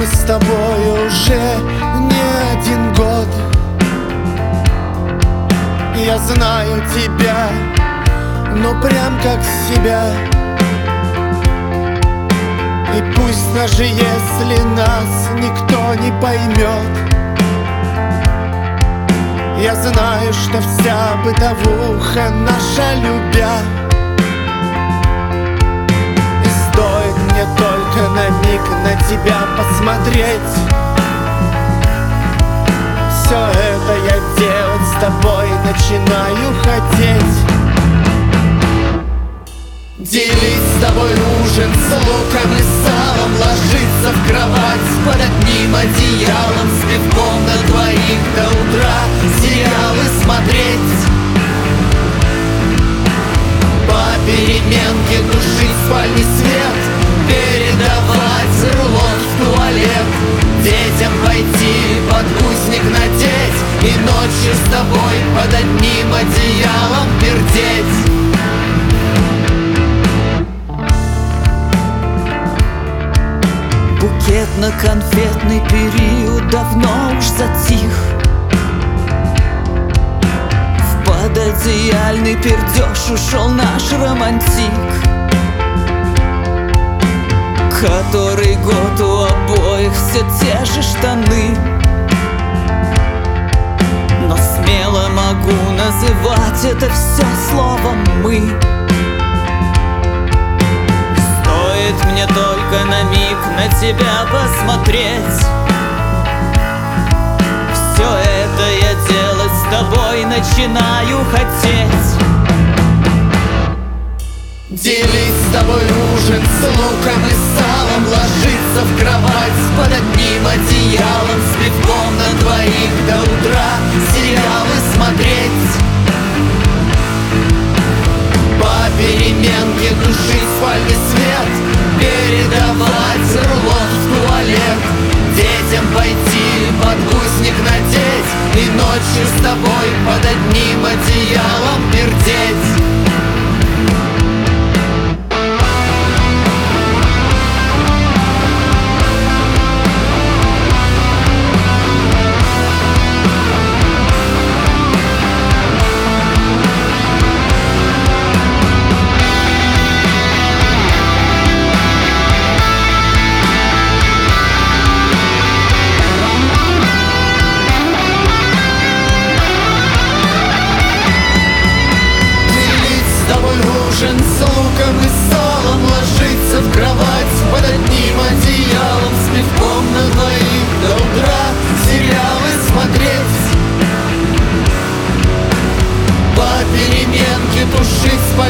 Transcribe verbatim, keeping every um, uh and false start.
Мы с тобой уже не один год. Я знаю тебя, ну прям как себя. И пусть даже если нас никто не поймет, я знаю, что вся бытовуха наша любя. И стоит мне только на миг на тебя посмотреть, все это я делать с тобой начинаю хотеть. Делить с тобой ужин с луком и салом, ложиться в кровать под одним одеялом, с пивком на двоих до утра сериалы смотреть, по переменке тушить спальный свет, передавать рулон в туалет, детям пойти подгузник надеть и ночью с тобой под одним одеялом пердеть. Букетно-конфетный период давно уж затих. В пододеяльный пердеж ушел наш романтик, который год у обоих все те же штаны. Но смело могу называть это все словом «мы». Мне только на миг на тебя посмотреть, все это я делать с тобой начинаю хотеть. Делить с тобой ужин с луком и салом, ложиться в кровать под одним одеялом, с пивком на двоих до утра сериалы смотреть, по переменке тушить спальный свет, передавать рулон в туалет, детям пойти подгузник надеть и ночью с тобой под одним одеялом пердеть. Ужин с луком и салом, ложиться в кровать под одним одеялом, с пивком на двоих до утра сериалы смотреть, по переменке тушить спальный